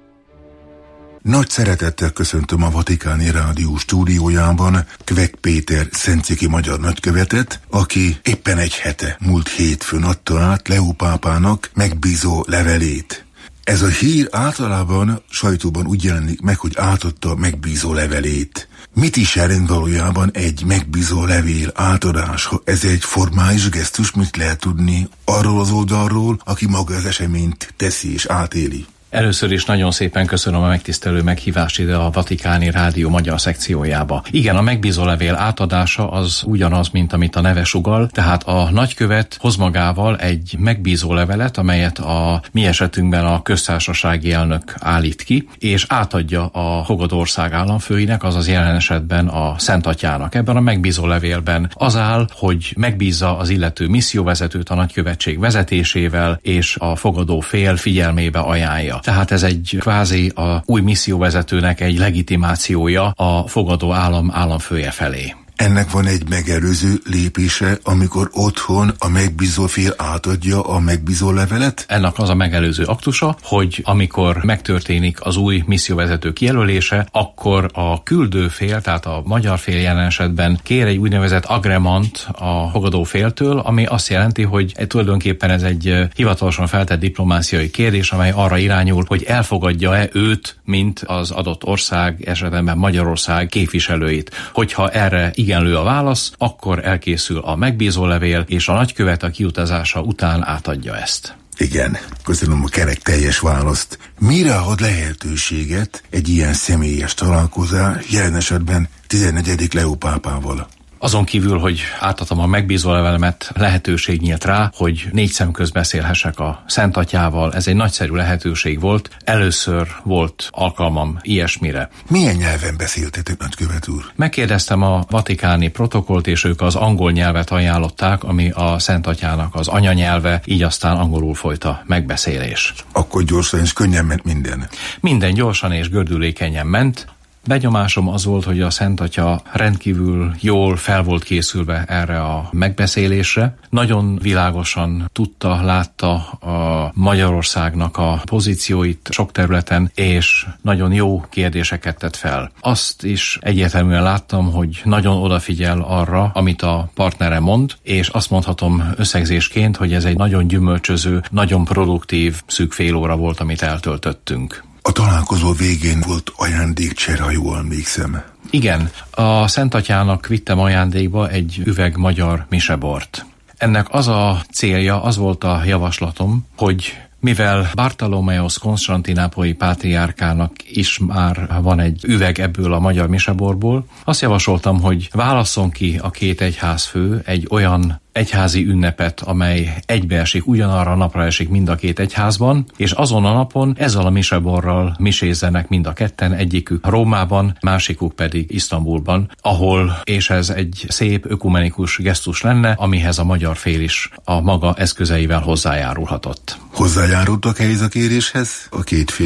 Nagy szeretettel köszöntöm a Vatikáni Rádió stúdiójában Queck Péter szentszéki magyar nagykövetet, aki éppen egy hete múlt hétfőn adta át Leó pápának megbízó levelét. Ez a hír általában sajtóban úgy jelenik meg, hogy átadta megbízó levelét. Mit is jelent valójában egy megbízó levél átadása? Ez egy formális gesztus, mit lehet tudni arról az oldalról, aki maga az eseményt teszi és átéli?
Először is nagyon szépen köszönöm a megtisztelő meghívást ide a Vatikáni Rádió magyar szekciójába. Igen, a megbízólevél átadása az ugyanaz, mint amit a neve sugall, tehát a nagykövet hoz magával egy megbízólevelet, amelyet a mi esetünkben a köztársasági elnök állít ki, és átadja a fogadó ország államfőinek, azaz jelen esetben a Szent Atyának. Ebben a megbízólevélben az áll, hogy megbízza az illető misszióvezetőt a nagykövetség vezetésével, és a fogadó fél figyelmébe ajánlja. Tehát ez egy kvázi a új misszióvezetőnek egy legitimációja a fogadó állam államfője felé.
Ennek van egy megelőző lépése, amikor otthon a megbízó fél átadja a megbízó levelet?
Ennek az a megelőző aktusa, hogy amikor megtörténik az új misszióvezető kijelölése, akkor a küldő fél, tehát a magyar fél jelen esetben kér egy úgynevezett agrement a fogadó féltől, ami azt jelenti, hogy tulajdonképpen ez egy hivatalosan feltett diplomáciai kérdés, amely arra irányul, hogy elfogadja-e őt, mint az adott ország, esetben Magyarország képviselőit. Hogyha erre igenlő a válasz, akkor elkészül a megbízólevél, és a nagykövet a kiutazása után átadja ezt.
Igen, köszönöm a kerek teljes választ. Mire ad lehetőséget egy ilyen személyes találkozás, jelen esetben tizennegyedik Leó pápával?
Azon kívül, hogy átadtam a megbízólevelemet, lehetőség nyílt rá, hogy négy szem közt beszélhessek a Szent Atyával. Ez egy nagyszerű lehetőség volt. Először volt alkalmam ilyesmire.
Milyen nyelven beszéltetek, nagykövet úr?
Megkérdeztem a vatikáni protokollt, és ők az angol nyelvet ajánlották, ami a Szent Atyának az anyanyelve, így aztán angolul folyt a megbeszélés.
Akkor gyorsan és könnyen ment minden?
Minden gyorsan és gördülékenyen ment. Benyomásom az volt, hogy a Szent Atya rendkívül jól fel volt készülve erre a megbeszélésre. Nagyon világosan tudta, látta a Magyarországnak a pozícióit sok területen, és nagyon jó kérdéseket tett fel. Azt is egyértelműen láttam, hogy nagyon odafigyel arra, amit a partnere mond, és azt mondhatom összegzésként, hogy ez egy nagyon gyümölcsöző, nagyon produktív szűk fél óra volt, amit eltöltöttünk.
A találkozó végén volt ajándékcsere, ha jól emlékszem.
Igen, a Szent Atyának vittem ajándékba egy üveg magyar misebort. Ennek az a célja, az volt a javaslatom, hogy mivel Bartolomeos konstantinápolyi pátriárkának is már van egy üveg ebből a magyar miseborból, azt javasoltam, hogy válasszon ki a két egyházfő egy olyan egyházi ünnepet, amely egybeesik, ugyanarra a napra esik mind a két egyházban, és azon a napon ezzel a miseborral misézzenek mind a ketten, egyikük Rómában, másikuk pedig Isztambulban, ahol, és ez egy szép ökumenikus gesztus lenne, amihez a magyar fél is a maga eszközeivel hozzájárulhatott.
Hozzájárultak ehhez a kéréshez a két fél?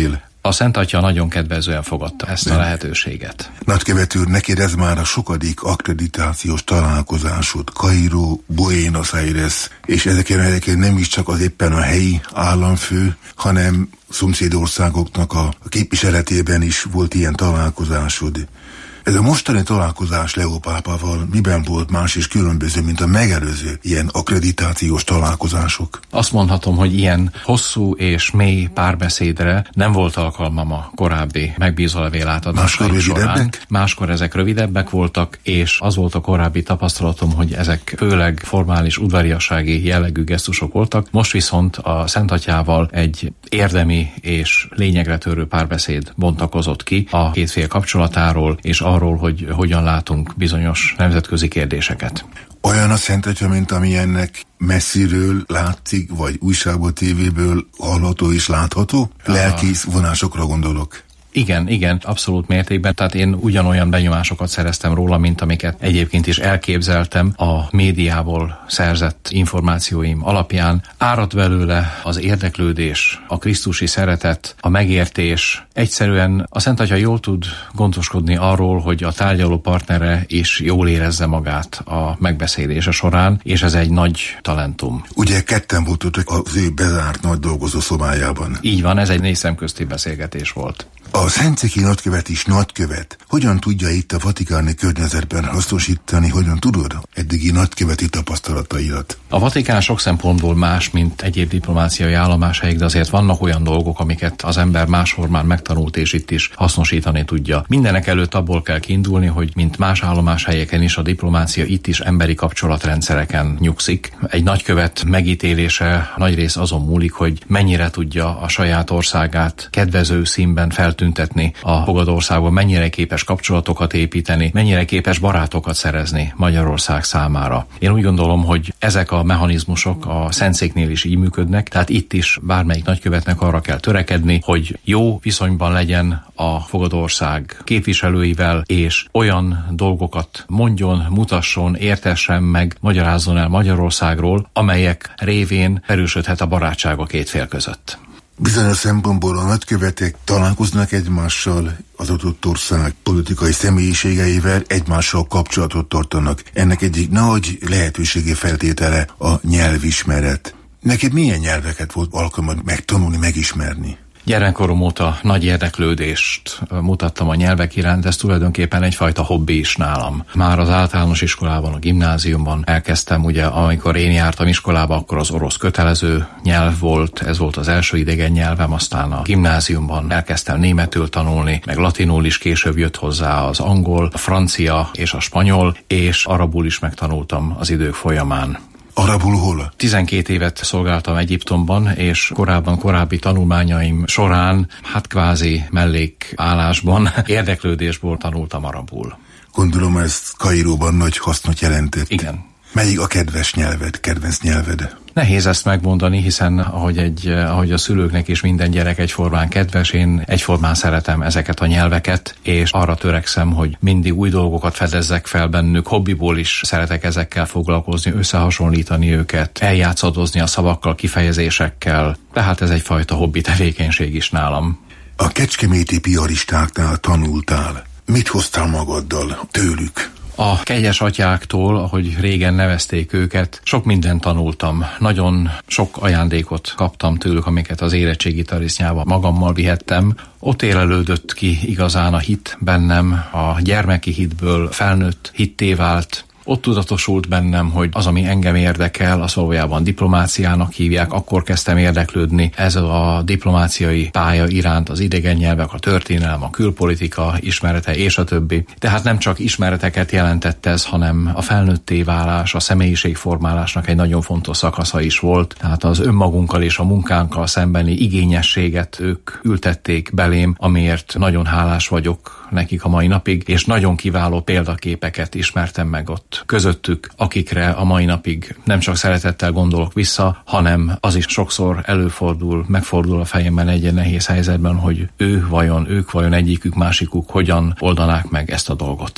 A Szent Atya nagyon kedvezően fogadta ezt a lehetőséget.
Nagykövet úr, neked ez már a sokadik akkreditációs találkozásod, Kairó, Buenos Aires, és ezeken ezeken nem is csak az éppen a helyi államfő, hanem szomszédországoknak a képviseletében is volt ilyen találkozásod. Ez a mostani találkozás Leó pápával miben volt más és különböző, mint a megelőző ilyen akkreditációs találkozások?
Azt mondhatom, hogy ilyen hosszú és mély párbeszédre nem volt alkalmam a korábbi megbízólevél átadásaim során. Máskor ezek rövidebbek voltak, és az volt a korábbi tapasztalatom, hogy ezek főleg formális, udvariassági jellegű gesztusok voltak. Most viszont a Szent Atyával egy érdemi és lényegre törő párbeszéd bontakozott ki a két fél kapcsolatáról, és arról, hogy hogyan látunk bizonyos nemzetközi kérdéseket.
Olyan a Szent Atya, mint ami ennek messziről látszik, vagy újságból, tévéből hallható és látható? Lelkész vonásokra gondolok.
Igen, igen, abszolút mértékben. Tehát én ugyanolyan benyomásokat szereztem róla, mint amiket egyébként is elképzeltem a médiából szerzett információim alapján. Árad belőle az érdeklődés, a krisztusi szeretet, a megértés. Egyszerűen a Szent Atya jól tud gondoskodni arról, hogy a tárgyaló partnere is jól érezze magát a megbeszélése során, és ez egy nagy talentum.
Ugye ketten voltatok az ő bezárt nagy dolgozó szobájában.
Így van, ez egy négy szemközti beszélgetés volt.
A Szentszéki nagykövet is nagykövet. Hogyan tudja itt a vatikáni környezetben hasznosítani, hogyan tudod eddigi nagyköveti tapasztalataidat?
A Vatikán sok szempontból más, mint egyéb diplomáciai állomáshelyek, de azért vannak olyan dolgok, amiket az ember máshol már megtanult, és itt is hasznosítani tudja. Mindenek előtt abból kell kiindulni, hogy mint más állomáshelyeken is a diplomácia itt is emberi kapcsolatrendszereken nyugszik. Egy nagykövet megítélése nagyrészt azon múlik, hogy mennyire tudja a saját országát kedvező színben feltüntetni a fogadó országban, mennyire képes kapcsolatokat építeni, mennyire képes barátokat szerezni Magyarország számára. Én úgy gondolom, hogy ezek a mechanizmusok a Szentszéknél is így működnek, tehát itt is bármelyik nagykövetnek arra kell törekedni, hogy jó viszonyban legyen a fogadó ország képviselőivel, és olyan dolgokat mondjon, mutasson, értessen meg, magyarázzon el Magyarországról, amelyek révén erősödhet a barátság a két fél között.
Bizonyos szempontból a nagykövetek találkoznak egymással, az adott ország politikai személyiségeivel egymással kapcsolatot tartanak. Ennek egyik nagy lehetőségi feltétele a nyelvismeret. Neked milyen nyelveket volt alkalmad megtanulni, megismerni?
Gyermekkorom óta nagy érdeklődést mutattam a nyelvek iránt, ez tulajdonképpen egyfajta hobbi is nálam. Már az általános iskolában, a gimnáziumban elkezdtem, ugye amikor én jártam iskolába, akkor az orosz kötelező nyelv volt, ez volt az első idegen nyelvem, aztán a gimnáziumban elkezdtem németül tanulni, meg latinul is, később jött hozzá az angol, a francia és a spanyol, és arabul is megtanultam az idők folyamán.
Arabul hol?
tizenkét évet szolgáltam Egyiptomban, és korábban korábbi tanulmányaim során, hát kvázi mellékállásban, érdeklődésból tanultam arabul.
Gondolom ez Kairóban nagy hasznot jelentett.
Igen.
Melyik a kedves nyelved, kedvenc nyelved?
Nehéz ezt megmondani, hiszen ahogy, egy, ahogy a szülőknek is minden gyerek egyformán kedves, én egyformán szeretem ezeket a nyelveket, és arra törekszem, hogy mindig új dolgokat fedezzek fel bennük, hobbiból is szeretek ezekkel foglalkozni, összehasonlítani őket, eljátszadozni a szavakkal, kifejezésekkel, tehát ez egyfajta hobbi tevékenység is nálam.
A kecskeméti piaristáknál tanultál. Mit hoztál magaddal tőlük?
A kegyes atyáktól, ahogy régen nevezték őket, sok mindent tanultam. Nagyon sok ajándékot kaptam tőlük, amiket az érettségi tarisznyába magammal vihettem. Ott élelődött ki igazán a hit bennem, a gyermeki hitből felnőtt hitté vált. Ott tudatosult bennem, hogy az, ami engem érdekel, az valójában diplomáciának hívják. Akkor kezdtem érdeklődni ez a diplomáciai pálya iránt, az idegen nyelvek, a történelem, a külpolitika ismerete és a többi. Tehát nem csak ismereteket jelentett ez, hanem a felnőtté válás, a személyiségformálásnak egy nagyon fontos szakasza is volt. Tehát az önmagunkkal és a munkánkkal szembeni igényességet ők ültették belém, amiért nagyon hálás vagyok nekik a mai napig, és nagyon kiváló példaképeket ismertem meg ott közöttük, akikre a mai napig nem csak szeretettel gondolok vissza, hanem az is sokszor előfordul, megfordul a fejemben egy nehéz helyzetben, hogy ő vajon, ők vajon egyikük, másikuk hogyan oldanák meg ezt a dolgot.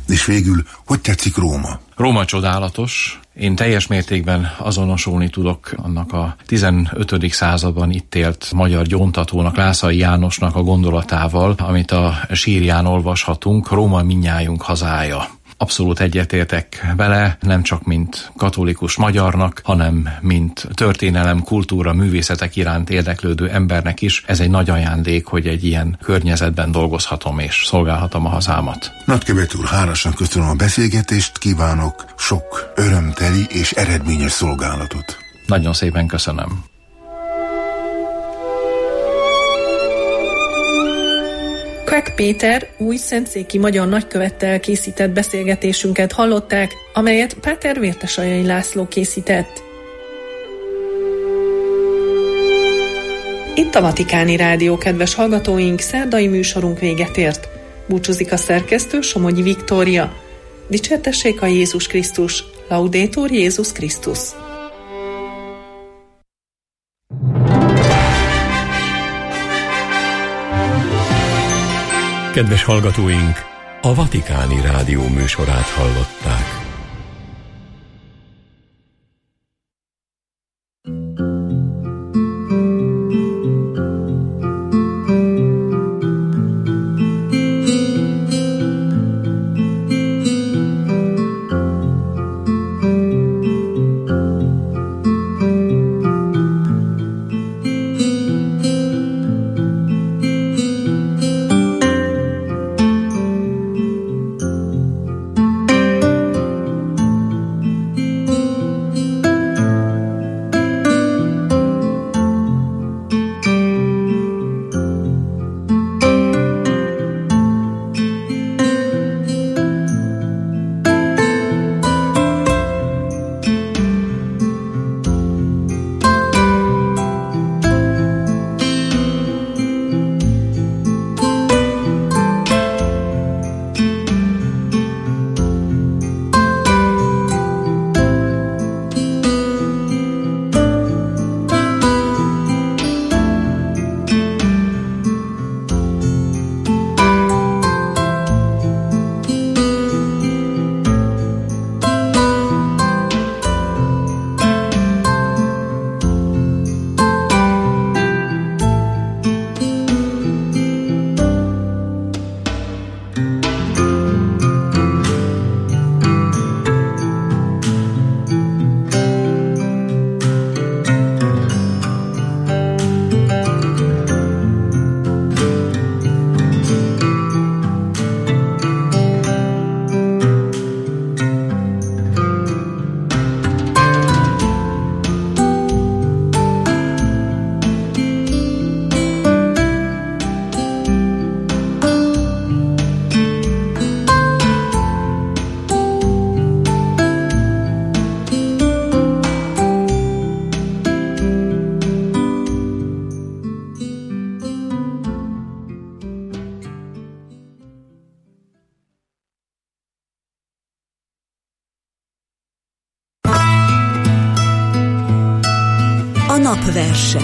És végül, hogy tetszik Róma?
Róma csodálatos. Én teljes mértékben azonosulni tudok annak a tizenötödik században itt élt magyar gyóntatónak, Lászai Jánosnak a gondolatával, amit a sírján olvashatunk, Róma mindnyájunk hazája. Abszolút egyetértek vele, nem csak mint katolikus magyarnak, hanem mint történelem, kultúra, művészetek iránt érdeklődő embernek is. Ez egy nagy ajándék, hogy egy ilyen környezetben dolgozhatom és szolgálhatom a hazámat.
Nagykövet úr, hálásan köszönöm a beszélgetést, kívánok sok örömteli és eredményes szolgálatot.
Nagyon szépen köszönöm.
Kvek Péter új szentszéki magyar nagykövettel készített beszélgetésünket hallották, amelyet Páter Vértesajai László készített. Itt a Vatikáni Rádió, kedves hallgatóink, szerdai műsorunk véget ért. Búcsúzik a szerkesztő, Somogyi Viktória. Dicsértessék a Jézus Krisztus, Laudetur Jézus Krisztus.
Kedves hallgatóink, a Vatikáni Rádió műsorát hallották.
A napverse.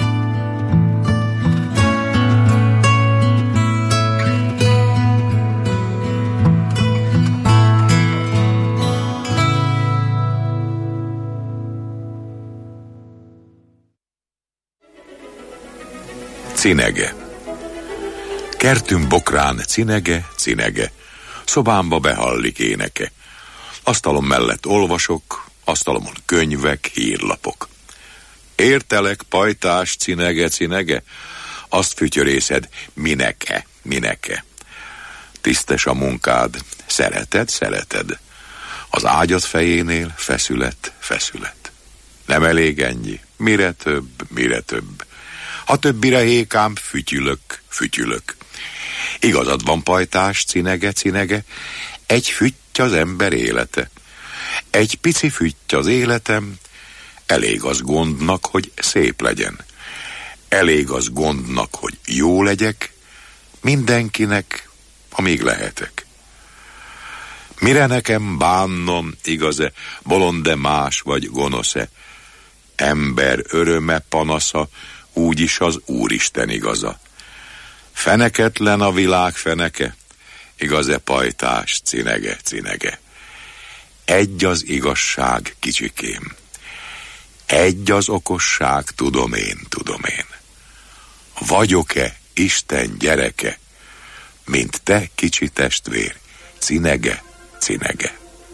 Cinege. Kertünk bokrán cinege, cinege. Szobámba behallik éneke. Asztalom mellett olvasok, asztalomon könyvek, hírlapok. Értelek, pajtás, cinege, cinege, azt fütyörészed, mineke, mineke. Tisztes a munkád, szereted, szereted. Az ágyad fejénél feszület, feszület. Nem elég ennyi, mire több, mire több. Ha többire hékám, fütyülök, fütyülök. Igazad van, pajtás, cinege, cinege, egy fütty az ember élete. Egy pici fütty az életem, elég az gondnak, hogy szép legyen. Elég az gondnak, hogy jó legyek, mindenkinek, amíg lehetek. Mire nekem bánnom, igaz-e, bolond-e más vagy gonosz-e? Ember öröme, panasza, úgyis az Úristen igaza. Feneketlen a világ feneke, igaz-e pajtás, cinege, cinege. Egy az igazság, kicsikém. Egy az okosság, tudom én, tudom én. Vagyok-e Isten gyereke, mint te, kicsi testvér, cinege, cinege.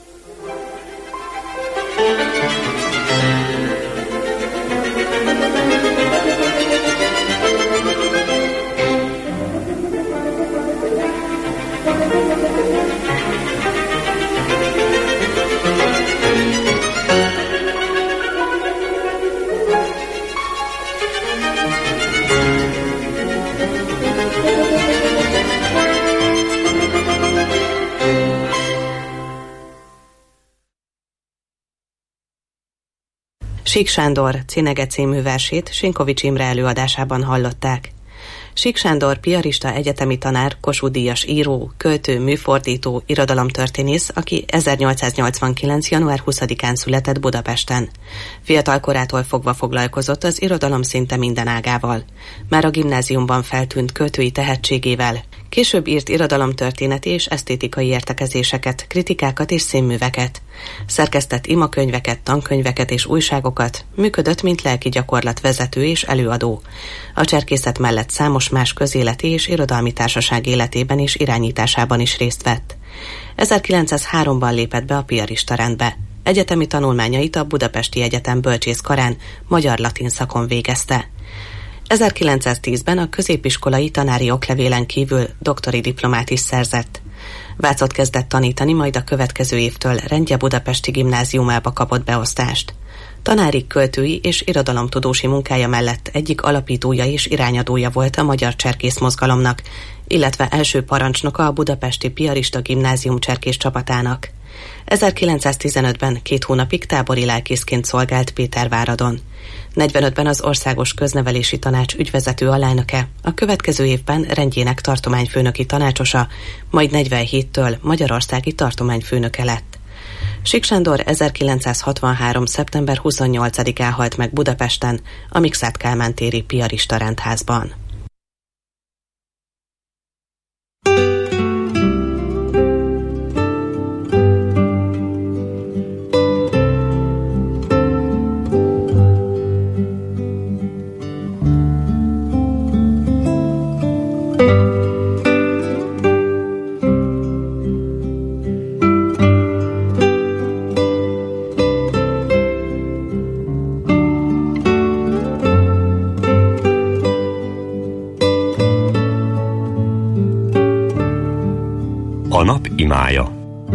Sík Sándor Cinege című versét Sinkovics Imre előadásában hallották. Sík Sándor piarista, egyetemi tanár, Kossuth-díjas író, költő, műfordító, irodalomtörténész, aki ezernyolcszáznyolcvankilenc. január huszadikán született Budapesten. Fiatal korától fogva foglalkozott az irodalom szinte minden ágával. Már a gimnáziumban feltűnt költői tehetségével. Később írt irodalomtörténeti és esztétikai értekezéseket, kritikákat és színműveket. Szerkesztett imakönyveket, tankönyveket és újságokat, működött, mint lelki gyakorlatvezető és előadó. A cserkészet mellett számos más közéleti és irodalmi társaság életében és irányításában is részt vett. ezerkilencszázháromban lépett be a piarista rendbe. Egyetemi tanulmányait a Budapesti Egyetem bölcsészkarán magyar-latin szakon végezte. ezerkilencszáztízben a középiskolai tanári oklevélen kívül doktori diplomát is szerzett. Vácot kezdett tanítani, majd a következő évtől Rendje budapesti gimnáziumába kapott beosztást. Tanári, költői és irodalomtudósi munkája mellett egyik alapítója és irányadója volt a magyar cserkész mozgalomnak, illetve első parancsnoka a budapesti piarista gimnázium cserkész csapatának. ezerkilencszáztizenötben két hónapig tábori lelkészként szolgált Péterváradon. negyvenötben az Országos Köznevelési Tanács ügyvezető alelnöke, a következő évben rendjének tartományfőnöki tanácsosa, majd negyvenhéttől magyarországi tartományfőnöke lett. Sík Sándor ezerkilencszázhatvanhárom. szeptember huszonnyolcadikán halt meg Budapesten, a Mikszáth Kálmán téri piarista rendházban.
A nap imája.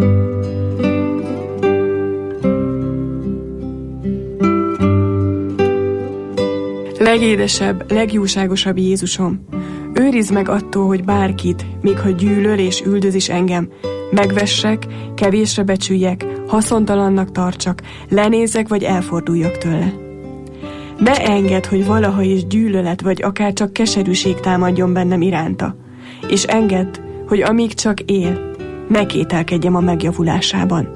Legédesebb, legjóságosabb Jézusom, őrizd meg attól, hogy bárkit, még ha gyűlöl és üldöz is engem, megvessek, kevésre becsüljek, haszontalannak tartsak, lenézzek vagy elforduljak tőle. Ne engedd, hogy valaha is gyűlölet vagy akár csak keserűség támadjon bennem iránta, és engedd, hogy amíg csak él, ne kételkedjem a megjavulásában.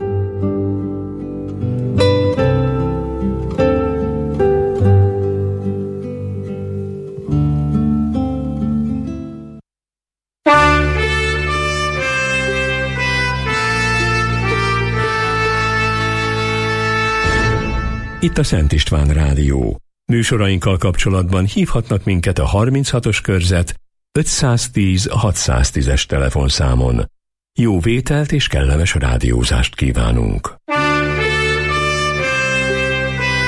Itt a Szent István Rádió. Műsorainkkal kapcsolatban hívhatnak minket a harminchatos körzet ötszáztíz hatszáztízes telefonszámon. Jó vételt és kellemes rádiózást kívánunk!